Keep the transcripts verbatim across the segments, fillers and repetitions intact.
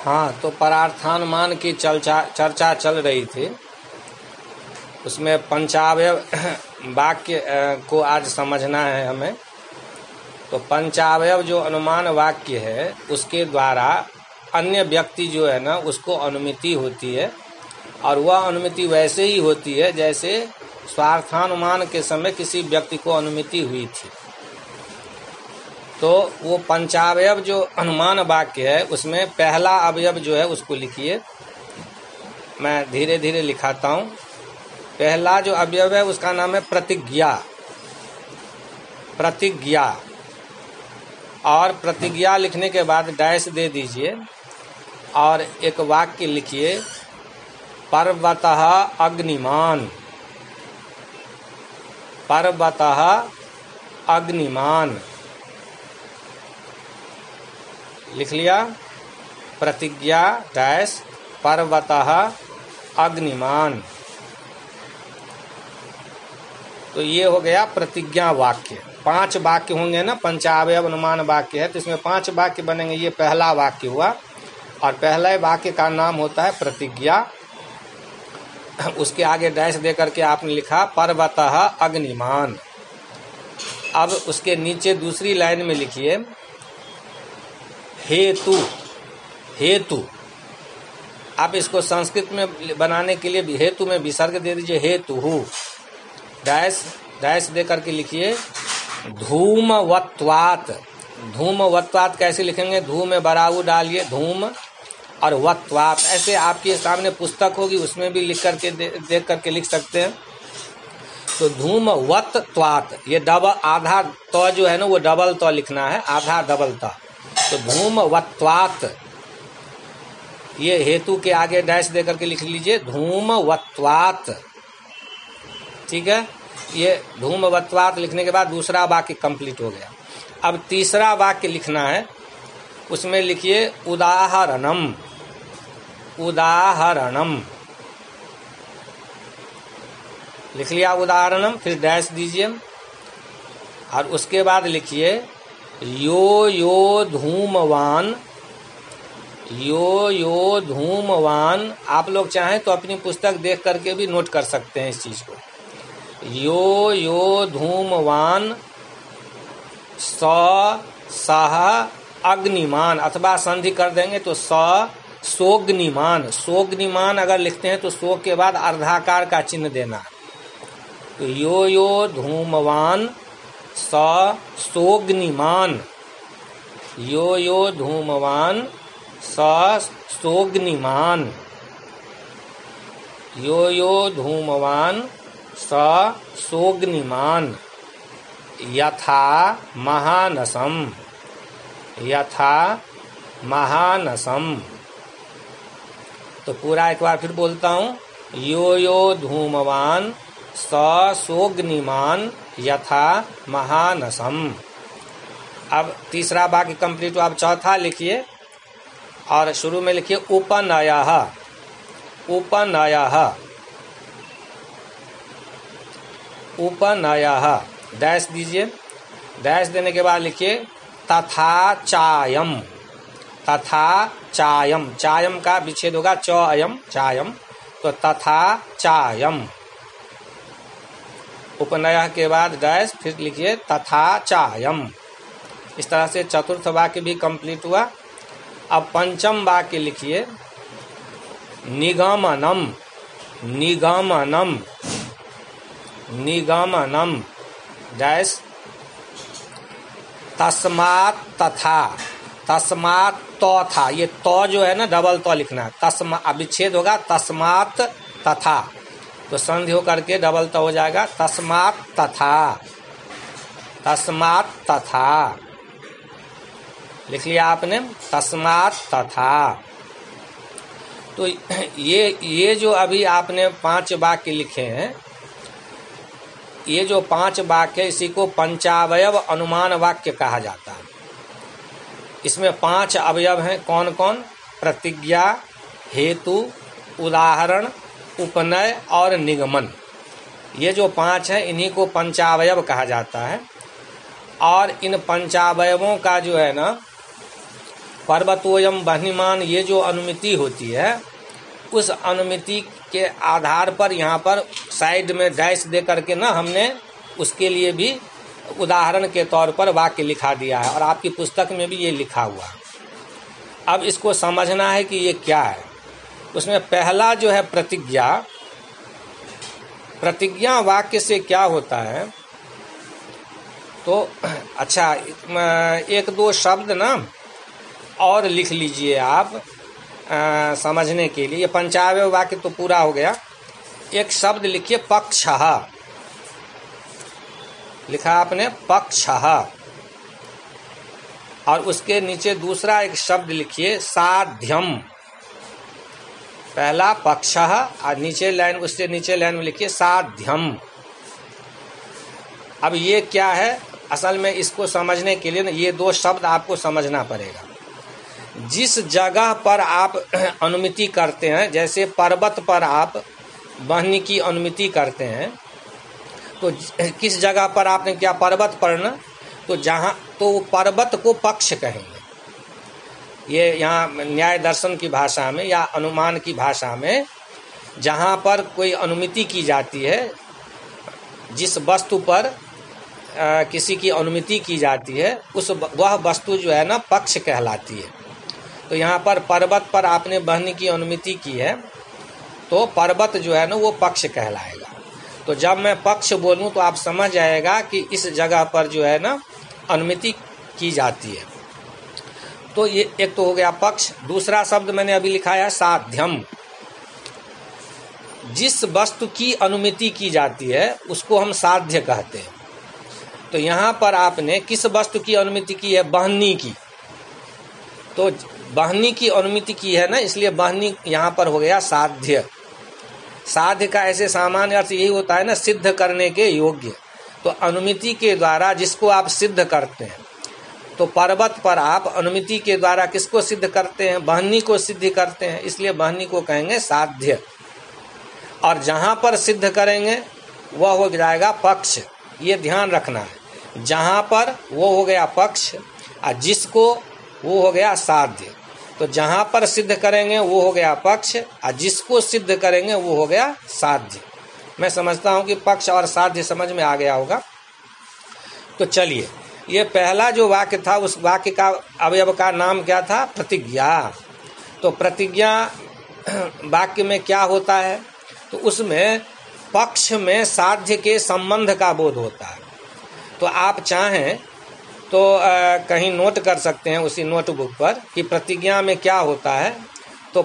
हाँ, तो परार्थानुमान की चर्चा चर्चा चल रही थी। उसमें पंचावयव वाक्य को आज समझना है हमें। तो पंचावयव जो अनुमान वाक्य है उसके द्वारा अन्य व्यक्ति जो है ना उसको अनुमिति होती है, और वह अनुमिति वैसे ही होती है जैसे स्वार्थानुमान के समय किसी व्यक्ति को अनुमिति हुई थी। तो वो पंचावयव जो अनुमान वाक्य है उसमें पहला अवयव जो है उसको लिखिए। मैं धीरे धीरे लिखाता हूँ। पहला जो अवयव है उसका नाम है प्रतिज्ञा। प्रतिज्ञा और प्रतिज्ञा लिखने के बाद डैश दे दीजिए और एक वाक्य लिखिए, पर्वतः अग्निमान। पर्वतः अग्निमान लिख लिया। प्रतिज्ञा डैश पर्वतः अग्निमान। तो ये हो गया प्रतिज्ञा वाक्य। पांच वाक्य होंगे ना, पंचावयव अनुमान वाक्य है तो इसमें पांच वाक्य बनेंगे। ये पहला वाक्य हुआ और पहले वाक्य का नाम होता है प्रतिज्ञा। उसके आगे डैश दे करके आपने लिखा पर्वतः अग्निमान। अब उसके नीचे दूसरी लाइन में लिखिए हेतु। हेतु आप इसको संस्कृत में बनाने के लिए हेतु में विसर्ग दे दीजिए, हेतु हु। डैश डैश दे करके लिखिए धूमवत्वात्। धूमवत्वात् कैसे लिखेंगे? धूम में बराऊ डालिए धूम और वत्वात्। ऐसे आपके सामने पुस्तक होगी उसमें भी लिख करके दे, देख करके लिख सकते हैं। तो धूमवत्वात् ये डबल आधा तो जो है ना वो डबल तो लिखना है, आधा डबल तो। तो धूमवत्वात् ये हेतु के आगे डैश दे करके लिख लीजिए धूमवत्वात्। ठीक है, ये धूमवत्वात् लिखने के बाद दूसरा वाक्य कंप्लीट हो गया। अब तीसरा वाक्य लिखना है, उसमें लिखिए उदाहरणम। उदाहरणम लिख लिया उदाहरणम, फिर डैश दीजिए और उसके बाद लिखिए यो यो धूमवान। यो यो धूमवान आप लोग चाहें तो अपनी पुस्तक देख करके भी नोट कर सकते हैं इस चीज को। यो यो धूमवान स सह अग्निमान, अथवा संधि कर देंगे तो स सोग्निमान। सोग्निमान अगर लिखते हैं तो सो के बाद अर्धाकार का चिन्ह देना। तो यो यो धूमवान स सोग्निमान। यो यो धूमवान स सोग्निमान। यो यो धूमवान स सोग्निमान। यथा महानसम। यथा महानसम। तो पूरा एक बार फिर बोलता हूँ, यो यो धूमवान स सोग्निमान यथा महानसम। अब तीसरा वाक्य कंप्लीट हुआ। अब चौथा लिखिए और शुरू में लिखिए उपनयः। उपनयः उपनयः डैश दीजिए। डैश देने के बाद लिखिए तथा चायम। तथा चायम, चायम का विच्छेद होगा च अयम चायम। तो तथा चायम। उपनयः के बाद डैश फिर लिखिए तथा चायम। इस तरह से चतुर्थ वाक्य भी कंप्लीट हुआ। अब पंचम वाक्य लिखिए निगमनम। निगमनम निगमनम डैश तस्मात् तथा। तस्मात् तो था, ये तो जो है ना डबल तो लिखना है। तस्मा विच्छेद होगा तस्मात् तथा, तो संधि होकर के डबल तो हो जाएगा तस्मात् तथा। तस्मात् तथा लिख लिया आपने, तस्मात् तथा। तो ये ये जो अभी आपने पांच वाक्य लिखे हैं, ये जो पांच वाक्य इसी को पंचावयव अनुमान वाक्य कहा जाता है। इसमें पांच अवयव हैं। कौन कौन? प्रतिज्ञा, हेतु, उदाहरण, उपनय और निगमन। ये जो पांच हैं इन्हीं को पंचावयव कहा जाता है। और इन पंचावयवों का जो है ना पर्वतोयम बह्निमान, ये जो अनुमिति होती है उस अनुमिति के आधार पर यहाँ पर साइड में डैश दे करके ना हमने उसके लिए भी उदाहरण के तौर पर वाक्य लिखा दिया है और आपकी पुस्तक में भी ये लिखा हुआ है। अब इसको समझना है कि ये क्या है। उसमें पहला जो है प्रतिज्ञा, प्रतिज्ञा वाक्य से क्या होता है, तो अच्छा एक दो शब्द ना और लिख लीजिए आप आ, समझने के लिए। ये पंचावय वाक्य तो पूरा हो गया। एक शब्द लिखिए पक्षः, लिखा आपने पक्षः, और उसके नीचे दूसरा एक शब्द लिखिए साध्यम। पहला पक्षः और नीचे लाइन, उससे नीचे लाइन में लिखिए साध्यम। अब ये क्या है, असल में इसको समझने के लिए ना ये दो शब्द आपको समझना पड़ेगा। जिस जगह पर आप अनुमिति करते हैं, जैसे पर्वत पर आप बहनी की अनुमिति करते हैं, तो किस जगह पर आपने क्या, पर्वत पर ना, तो जहाँ तो पर्वत को पक्ष कहेंगे। ये यहाँ न्याय दर्शन की भाषा में या अनुमान की भाषा में जहाँ पर कोई अनुमिति की जाती है, जिस वस्तु पर आ, किसी की अनुमिति की जाती है, उस वह वस्तु जो है ना पक्ष कहलाती है। तो यहाँ पर पर्वत पर आपने बहनी की अनुमिति की है, तो पर्वत जो है ना वो पक्ष कहलाएगा। तो जब मैं पक्ष बोलूँ तो आप समझ जाएगा कि इस जगह पर जो है ना अनुमिति की जाती है। तो ये एक तो हो गया पक्ष। दूसरा शब्द मैंने अभी लिखा है साध्यम। जिस वस्तु की अनुमिति की जाती है उसको हम साध्य कहते हैं। तो यहाँ पर आपने किस वस्तु की अनुमिति की है, बहनी की। तो बहनी की अनुमिति की है ना, इसलिए बहनी यहाँ पर हो गया साध्य। साध्य का ऐसे सामान्य अर्थ यही होता है ना, सिद्ध करने के योग्य। तो अनुमिति के द्वारा जिसको आप सिद्ध करते हैं, तो पर्वत पर आप अनुमिति के द्वारा किसको सिद्ध करते हैं, बहनी को सिद्ध करते हैं, इसलिए बहनी को कहेंगे साध्य। और जहाँ पर सिद्ध करेंगे वह हो जाएगा पक्ष। ये ध्यान रखना है, जहाँ पर वो हो गया पक्ष और जिसको वो हो गया साध्य। तो जहाँ पर सिद्ध करेंगे वो हो गया पक्ष और जिसको सिद्ध करेंगे वो हो गया साध्य। मैं समझता हूँ कि पक्ष और साध्य समझ में आ गया होगा। तो चलिए, ये पहला जो वाक्य था उस वाक्य का अवयव का नाम क्या था, प्रतिज्ञा। तो प्रतिज्ञा वाक्य में क्या होता है, तो उसमें पक्ष में साध्य के संबंध का बोध होता है। तो आप चाहें तो आ, कहीं नोट कर सकते हैं उसी नोटबुक पर कि प्रतिज्ञा में क्या होता है। तो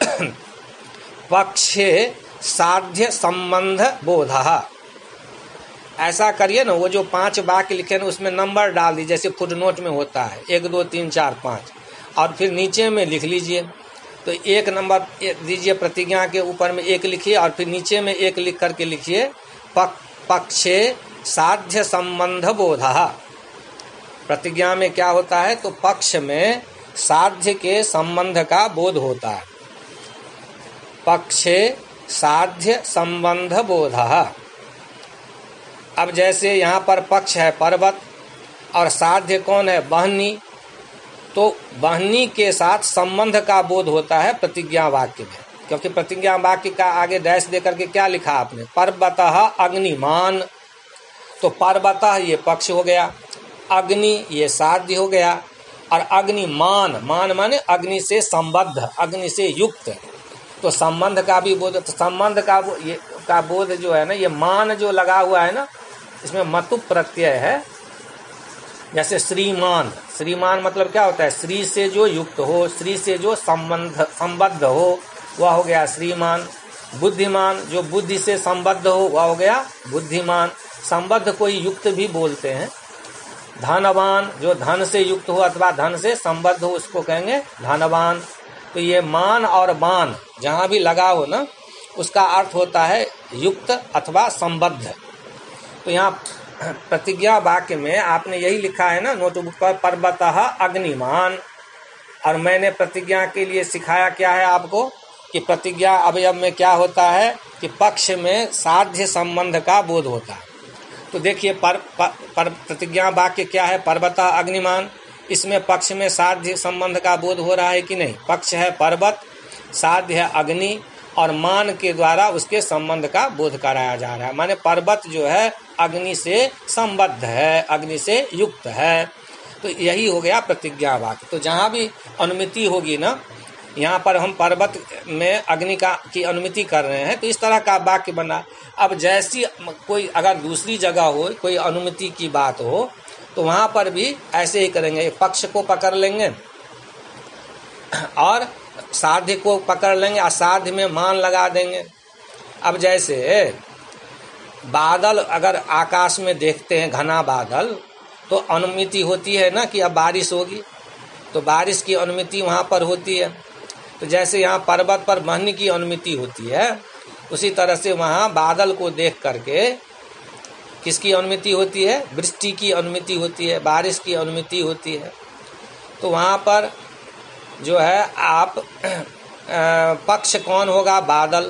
पक्षे साध्य संबंध बोधः, ऐसा करिए ना। वो जो पांच वाक्य लिखे ना उसमें नंबर डाल दीजिए, जैसे फुट नोट में होता है, एक दो तीन चार पाँच, और फिर नीचे में लिख लीजिए। तो एक नंबर दीजिए, प्रतिज्ञा के ऊपर में एक लिखिए और फिर नीचे में एक लिख करके लिखिए पक, पक्षे साध्य संबंध बोधः। प्रतिज्ञा में क्या होता है, तो पक्ष में साध्य के संबंध का बोध होता है। पक्षे साध्य संबंध बोधः। अब जैसे यहाँ पर पक्ष है पर्वत और साध्य कौन है, बहनी। तो बहनी के साथ संबंध का बोध होता है प्रतिज्ञा वाक्य में, क्योंकि प्रतिज्ञा वाक्य का आगे डैश दे करके क्या लिखा आपने, पर्वतः अग्निमान। तो पर्वतः ये पक्ष हो गया, अग्नि ये साध्य हो गया, और अग्निमान, मान माने अग्नि से संबद्ध, अग्नि से युक्त। तो संबंध का भी बोध, तो संबंध का ये का बोध जो है ना, ये मान जो लगा हुआ है ना, इसमें मतु प्रत्यय है। जैसे श्रीमान, श्रीमान मतलब क्या होता है, श्री से जो युक्त हो, श्री से जो संबंध संबद्ध हो, वह हो गया श्रीमान। बुद्धिमान, जो बुद्धि से संबद्ध हो, वह हो गया बुद्धिमान। संबद्ध को युक्त भी बोलते हैं। धनवान, जो धन से युक्त हो अथवा धन से संबद्ध हो, उसको कहेंगे धनवान। तो ये मान और बान जहाँ भी लगा हो ना, उसका अर्थ होता है युक्त अथवा संबद्ध। तो यहाँ प्रतिज्ञा वाक्य में आपने यही लिखा है ना नोटबुक पर, पर्वतः अग्निमान। और मैंने प्रतिज्ञा के लिए सिखाया क्या है आपको, कि प्रतिज्ञा अवयव में क्या होता है, कि पक्ष में साध्य संबंध का बोध होता है। तो देखिए पर, पर, पर प्रतिज्ञा वाक्य क्या है, पर्वतः अग्निमान। इसमें पक्ष में साध्य संबंध का बोध हो रहा है कि नहीं? पक्ष है पर्वत, साध्य है अग्नि, और मान के द्वारा उसके संबंध का बोध कराया जा रहा है। माने पर्वत जो है अग्नि से संबद्ध है, अग्नि से युक्त है। तो यही हो गया प्रतिज्ञा वाक्य। तो जहाँ भी अनुमिति होगी ना, यहाँ पर हम पर्वत में अग्नि का की अनुमिति कर रहे हैं, तो इस तरह का वाक्य बना। अब जैसी कोई अगर दूसरी जगह हो, कोई अनुमिति की बात हो, तो वहाँ पर भी ऐसे ही करेंगे। पक्ष को पकड़ लेंगे और साध्य को पकड़ लेंगे, असाध्य में मान लगा देंगे। अब जैसे बादल अगर आकाश में देखते हैं, घना बादल, तो अनुमिति होती है ना कि अब बारिश होगी, तो बारिश की अनुमिति वहाँ पर होती है। तो जैसे यहाँ पर्वत पर बहने की अनुमिति होती है, उसी तरह से वहाँ बादल को देख करके किसकी अनुमिति होती है? वृष्टि की अनुमिति होती है, बारिश की अनुमिति होती है। तो वहाँ पर जो है आप पक्ष कौन होगा? बादल।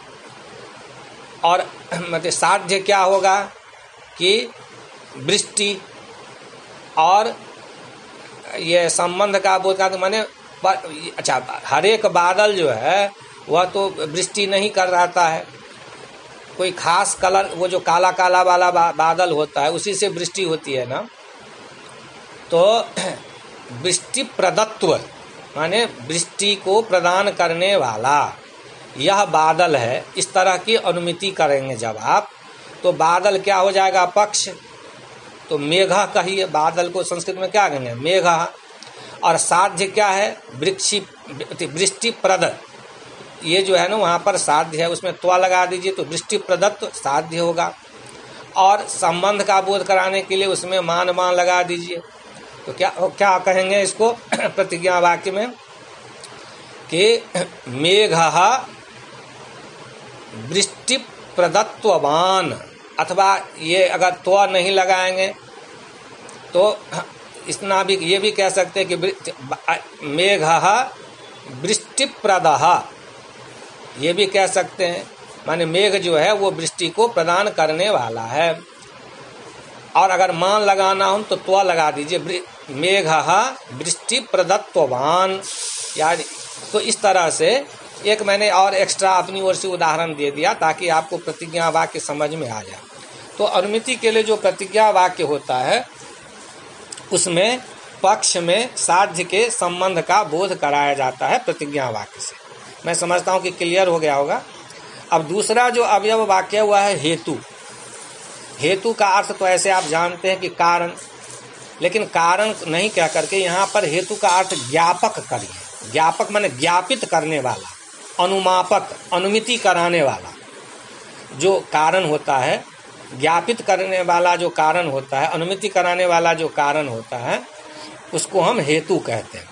और मतलब साध्य क्या होगा कि वृष्टि, और ये संबंध का बोध का माने अच्छा, हर एक बादल जो है वह तो वृष्टि नहीं कर रहता है। कोई खास कलर, वो जो काला काला वाला बादल होता है, उसी से वृष्टि होती है ना। तो वृष्टि प्रदत्व माने वृष्टि को प्रदान करने वाला यह बादल है, इस तरह की अनुमिति करेंगे जब आप, तो बादल क्या हो जाएगा? पक्ष। तो मेघा कहिए, बादल को संस्कृत में क्या कहेंगे? मेघा। और साध्य क्या है? वृक्षि वृष्टि प्रद, ये जो है ना वहाँ पर साध्य है, उसमें त्वा लगा दीजिए तो वृष्टि प्रदत्त साध्य होगा। और संबंध का बोध कराने के लिए उसमें मान मान लगा दीजिए, तो क्या क्या कहेंगे इसको प्रतिज्ञा वाक्य में कि मेघः वृष्टि प्रदत्तवान, अथवा ये अगर त्वा नहीं लगाएंगे तो इतना भी ये भी कह सकते हैं कि मेघः वृष्टिप्रदः, ये भी कह सकते हैं। माने मेघ जो है वो वृष्टि को प्रदान करने वाला है। और अगर मान लगाना हो तो त्वा लगा दीजिए, मेघः वृष्टि प्रदत्तवान। यानी तो इस तरह से एक मैंने और एक्स्ट्रा अपनी ओर से उदाहरण दे दिया ताकि आपको प्रतिज्ञा वाक्य समझ में आ जाए। तो अनुमिति के लिए जो प्रतिज्ञा वाक्य होता है उसमें पक्ष में साध्य के संबंध का बोध कराया जाता है प्रतिज्ञा वाक्य से। मैं समझता हूँ कि क्लियर हो गया होगा। अब दूसरा जो अवयव वाक्य हुआ है हेतु। हेतु का अर्थ तो ऐसे आप जानते हैं कि कारण, लेकिन कारण नहीं कह करके यहाँ पर हेतु का अर्थ ज्ञापक करिए। ज्ञापक माने ज्ञापित करने वाला, अनुमापक, अनुमिति कराने वाला जो कारण होता है, ज्ञापित करने वाला जो कारण होता है, अनुमिति कराने वाला जो कारण होता है, उसको हम हेतु कहते हैं।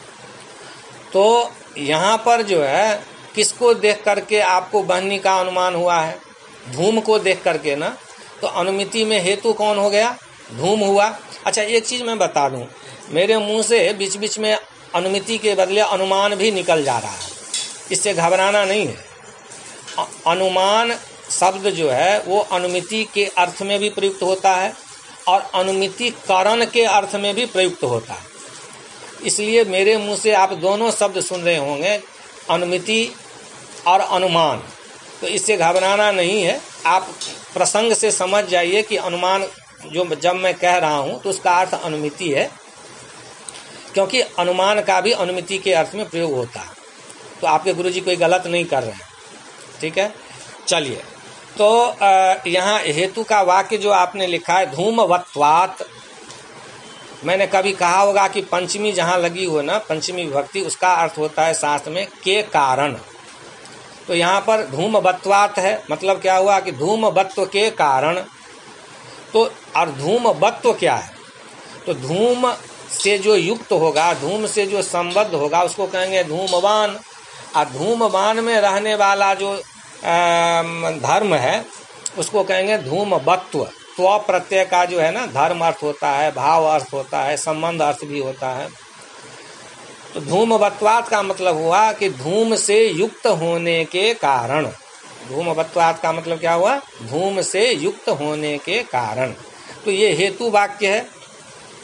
तो यहाँ पर जो है किसको देख करके आपको बहनी का अनुमान हुआ है? धूम को देख करके ना। तो अनुमिति में हेतु कौन हो गया? धूम हुआ। अच्छा, एक चीज मैं बता दूं, मेरे मुंह से बीच बीच में अनुमिति के बदले अनुमान भी निकल जा रहा है, इससे घबराना नहीं है। अनुमान शब्द जो है वो अनुमिति के अर्थ में भी प्रयुक्त होता है और अनुमिति कारण के अर्थ में भी प्रयुक्त होता है। इसलिए मेरे मुंह से आप दोनों शब्द सुन रहे होंगे, अनुमिति और अनुमान। तो इससे घबराना नहीं है, आप प्रसंग से समझ जाइए कि अनुमान जो जब मैं कह रहा हूं तो उसका अर्थ अनुमिति है, क्योंकि अनुमान का भी अनुमिति के अर्थ में प्रयोग होता है। तो आपके गुरुजी कोई गलत नहीं कर रहे हैं, ठीक है। चलिए, तो यहाँ हेतु का वाक्य जो आपने लिखा है धूमवत्वात्, मैंने कभी कहा होगा कि पंचमी जहाँ लगी हो ना, पंचमी विभक्ति, उसका अर्थ होता है शास्त्र में के कारण। तो यहाँ पर धूमवत्वात् है, मतलब क्या हुआ कि धूमवत्व के कारण। तो और धूमवत्व क्या है? तो धूम से जो युक्त होगा, धूम से जो संबद्ध होगा, उसको कहेंगे धूमवान। और धूमवान में रहने वाला जो धर्म है उसको कहेंगे धूमवत्व। त्व प्रत्यय का जो है ना धर्म अर्थ होता है, भाव अर्थ होता है, संबंध अर्थ भी होता है। तो धूमवत्वात् का मतलब हुआ कि धूम से युक्त होने के कारण। धूमवत्वात् का मतलब क्या हुआ? धूम से युक्त होने के कारण। तो ये हेतु वाक्य है।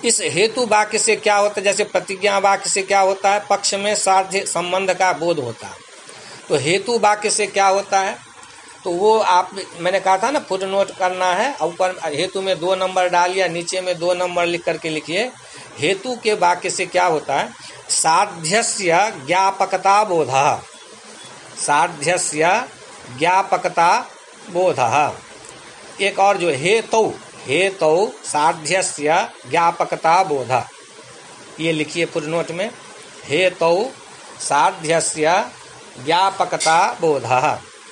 इस हेतु वाक्य से क्या होता है, जैसे प्रतिज्ञा वाक्य से क्या होता है, पक्ष में साध्य संबंध का बोध होता है। तो हेतु वाक्य से क्या होता है, तो वो आप मैंने कहा था ना फुट नोट करना है, ऊपर हेतु में दो नंबर डालिए, नीचे में दो नंबर लिख करके लिखिए। हेतु के वाक्य से क्या होता है, साध्यस्य ज्ञापकता बोधः, साध्यस्य ज्ञापकता बोधः। एक और जो हेतु, हेतु साध्यस्य ज्ञापकता बोधः, ये लिखिए फुटनोट में, हेतु साध्यस्य ज्ञापकता बोधः।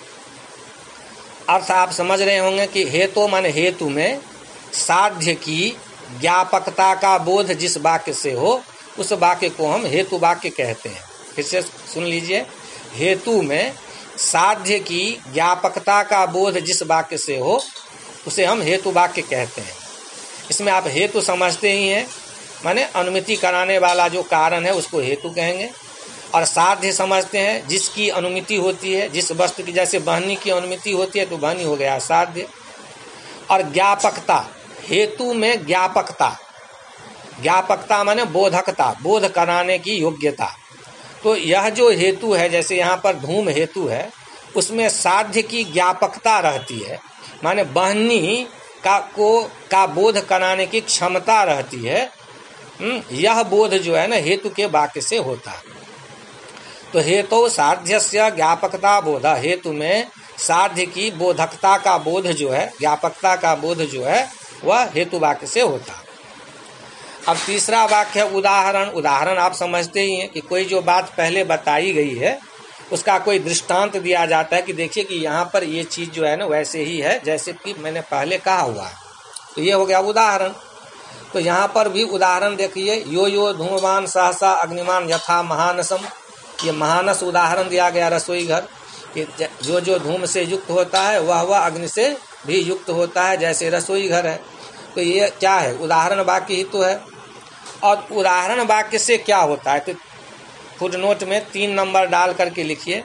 अर्थ आप समझ रहे होंगे कि हेतु माने हेतु में साध्य की ज्ञापकता का बोध जिस वाक्य से हो उस वाक्य को हम हेतु वाक्य कहते हैं। फिर से सुन लीजिए, हेतु में साध्य की ज्ञापकता का बोध जिस वाक्य से हो उसे हम हेतु वाक्य कहते हैं। इसमें आप हेतु समझते ही हैं, माने अनुमिति कराने वाला जो कारण है उसको हेतु कहेंगे। और साध्य समझते हैं, जिसकी अनुमिति होती है, जिस वस्तु की, जैसे बहनी की अनुमिति होती है तो बहनी हो गया साध्य। और ज्ञापकता, हेतु में ज्ञापकता, ज्ञापकता माने बोधकता, बोध कराने की योग्यता। तो यह जो हेतु है, जैसे यहाँ पर धूम हेतु है, उसमें साध्य की ज्ञापकता रहती है, माने बहनी का को का बोध कराने की क्षमता रहती है। यह बोध जो है ना हेतु के वाक्य से होता है। तो हेतु साध्यस्य ज्ञापकता बोध, हेतु में साध्य की बोधकता का बोध जो है, ज्ञापकता का बोध जो है वह हेतु वाक्य से होता है। अब तीसरा वाक्य है उदाहरण। उदाहरण आप समझते ही हैं कि कोई जो बात पहले बताई गई है उसका कोई दृष्टांत दिया जाता है कि देखिए कि यहाँ पर ये चीज जो है ना वैसे ही है जैसे कि मैंने पहले कहा हुआ है। तो ये हो गया उदाहरण। तो यहाँ पर भी उदाहरण देखिए, यो यो धूमवान सहसा अग्निमान यथा महानसम, ये महानस उदाहरण दिया गया रसोई घर कि जो जो धूम से युक्त होता है वह वह अग्नि से भी युक्त होता है जैसे रसोई घर है। तो ये क्या है, उदाहरण वाक्य ही तो है। और उदाहरण वाक्य से क्या होता है, तो फुटनोट में तीन नंबर डाल करके लिखिए,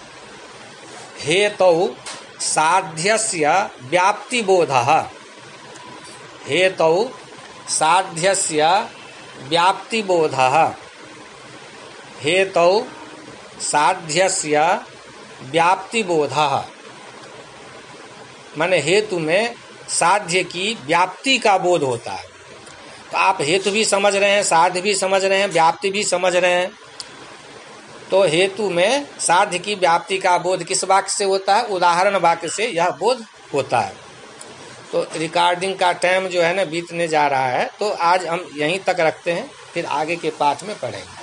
हेतु साध्यस्य व्याप्ति बोधः, हेतु साध्यस्य व्याप्ति बोधः, हेतु साध्यस्य व्याप्ति बोधः, माने हेतु में साध्य की व्याप्ति का बोध होता है। तो आप हेतु भी समझ रहे हैं, साध्य भी समझ रहे हैं, व्याप्ति भी समझ रहे हैं। तो हेतु में साध्य की व्याप्ति का बोध किस वाक्य से होता है, उदाहरण वाक्य से यह बोध होता है। तो रिकॉर्डिंग का टाइम जो है ना बीतने जा रहा है, तो आज हम यहीं तक रखते हैं, फिर आगे के पाठ में पढ़ेंगे।